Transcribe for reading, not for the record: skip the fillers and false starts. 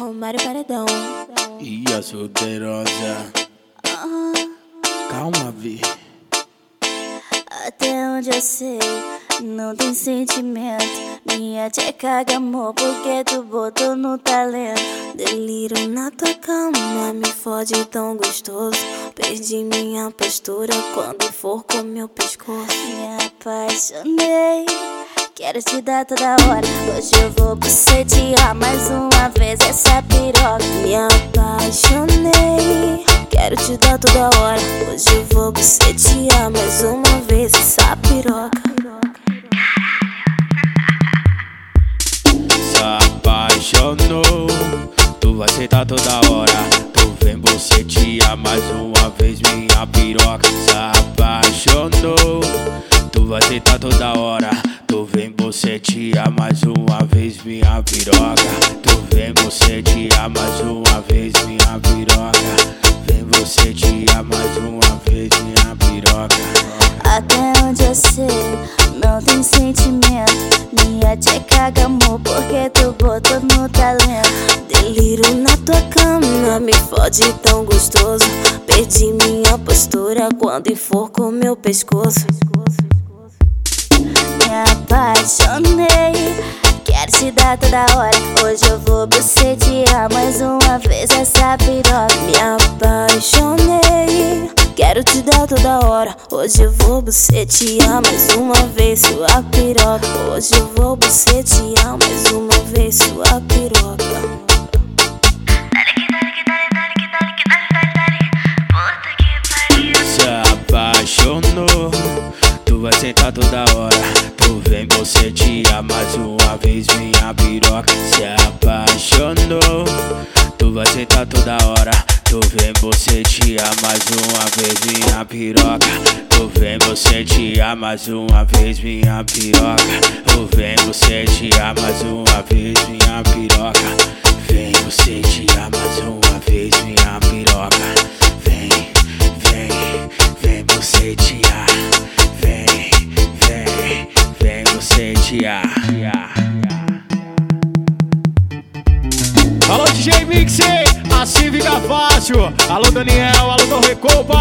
Romário Paredão. E a solteirosa. Calma, Vi. Até onde eu sei, não tem sentimento. Minha tia caga amor porque tu botou no talento. Delírio na tua cama, me fode tão gostoso. Perdi minha postura quando for com meu pescoço. Me apaixonei, quero te dar toda hora. Hoje eu vou bucetear mais uma vez essa piroca. Me apaixonei, quero te dar toda hora. Hoje eu vou bucetear mais uma vez essa piroca. Se apaixonou, tu vai sentar toda hora. Tu vem bucetear mais uma vez minha piroca. Se apaixonou, tu vai sentar toda hora. Tu vem bucetear mais uma vez minha piroca. Tu vem bucetear mais uma vez minha piroca. Vem bucetear mais uma vez minha piroca. Até onde eu sei, não tem sentimento. Minha tia caga amor porque tu botou no talento. Delírio na tua cama, me fode tão gostoso. Perdi minha postura quando for com meu pescoço. Me apaixonei, quero te dar toda hora. Hoje eu vou bucetear mais uma vez essa piroca. Me apaixonei, quero te dar toda hora. Hoje eu vou bucetear mais uma vez sua piroca. Hoje eu vou bucetear mais uma vez sua piroca. Se apaixonou, tu vai sentar toda hora. Tu vem bucetear mais uma vez minha piroca. Se apaixonou, tu vai sentar toda hora. Tu vem bucetear mais uma vez minha piroca. Tu vem bucetear mais uma vez minha piroca. Tu vem bucetear mais uma vez minha piroca. Vem bucetear mais uma vez minha piroca. Vem, vem, vem bucetear. Vem, vem, vem bucetear. Alô DJ Mix, assim fica fácil. Alô Daniel, alô Dom Recopa.